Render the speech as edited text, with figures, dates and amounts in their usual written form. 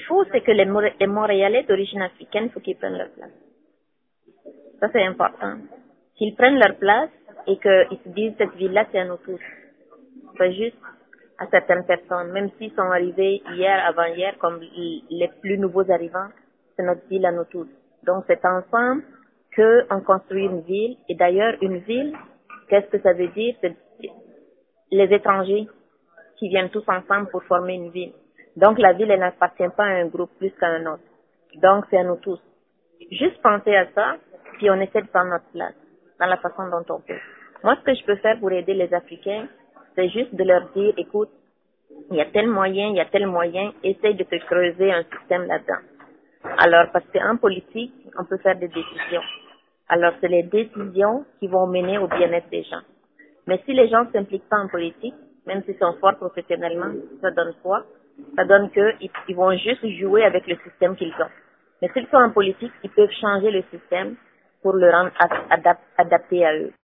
faut, c'est que les Montréalais d'origine africaine, il faut qu'ils prennent leur place. Ça, c'est important. Qu'ils prennent leur place et qu'ils se disent, cette ville-là, c'est à nous tous. Pas juste à certaines personnes. Même s'ils sont arrivés hier, avant-hier, comme les plus nouveaux arrivants, c'est notre ville à nous tous. Donc, c'est ensemble qu'on construit une ville. Et d'ailleurs, une ville, qu'est-ce que ça veut dire? C'est les étrangers qui viennent tous ensemble pour former une ville. Donc, la ville, elle n'appartient pas à un groupe plus qu'à un autre. Donc, c'est à nous tous. Juste penser à ça, puis on essaie de prendre notre place dans la façon dont on peut. Moi, ce que je peux faire pour aider les Africains, c'est juste de leur dire, écoute, il y a tel moyen, essaye de te creuser un système là-dedans. Alors, parce qu'en politique, on peut faire des décisions. Alors, c'est les décisions qui vont mener au bien-être des gens. Mais si les gens ne s'impliquent pas en politique, même s'ils sont forts professionnellement, ça donne quoi? Ça donne qu'ils vont juste jouer avec le système qu'ils ont. Mais s'ils sont en politique, ils peuvent changer le système pour le rendre adapté à eux.